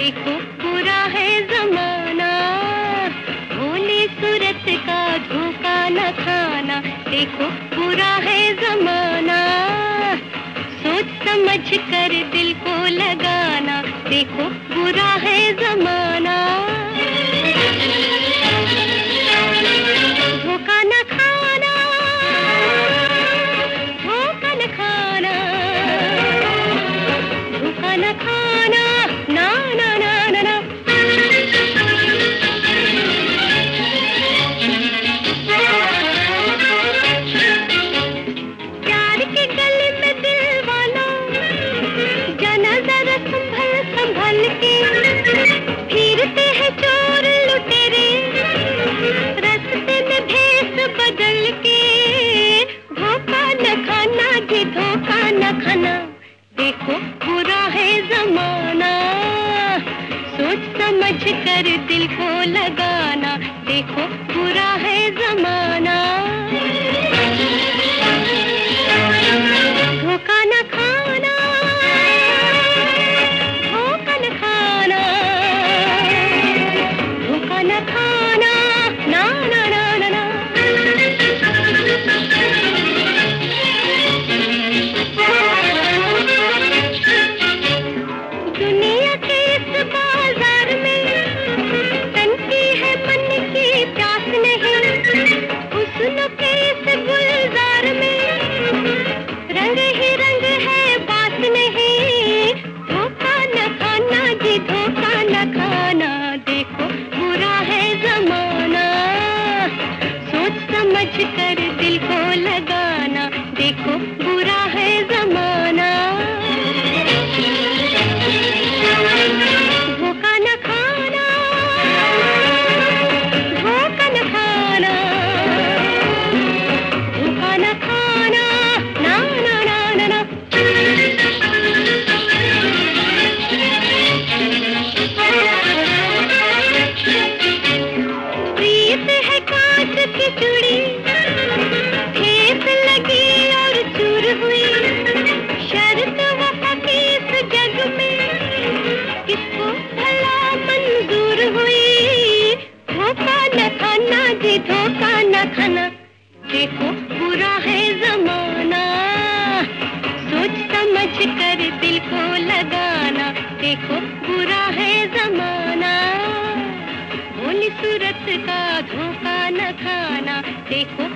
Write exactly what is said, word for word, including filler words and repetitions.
देखो बुरा है जमाना, भोली सूरत का धोखा न खाना। देखो बुरा है जमाना, सोच समझ कर दिल को लगाना। देखो बुरा है जमाना, धोखा न खाना, धोखा न खाना, धोखा न खाना, ना ना ना ना ना। प्यार के गले में दिल वाला, जाना जरा संभल संभल के, फिरते हैं चोर लुटेरे, रास्ते में भेस बदल के। धोखा न खाना जी, धोखा न खाना। देखो बुरा है जमाना, सोच समझ कर दिल को लगाना। देखो बुरा है जमाना, धोखा न खाना, धोखा न खाना, धोखा न खाना, ना ना ना ना ना। दुनिया के इस बाजार में तनकी है मन की प्यास नहीं, हुस्न के इस गुलजार में रंग ही रंग है बात नहीं। धोखा न खाना जी, धोखा न खाना। देखो बुरा है जमाना, सोच समझ कर दिल को लगाना। देखो बुरा है जमाना, धोखा न खाना, धोखा न खाना, धोखा न खाना, ना ना ना ना ना। प्रीत है कांच की चूड़ी, ठेस लगी और चूर हुई। शर्त वफा की इस जग में किसको भला मंजूर हुई। धोखा न खाना जी, धोखा न खाना। देखो बुरा है जमाना, सोच समझ कर दिल को लगाना। देखो बुरा है जमाना, भोली सूरत का धोखा न खाना। देखो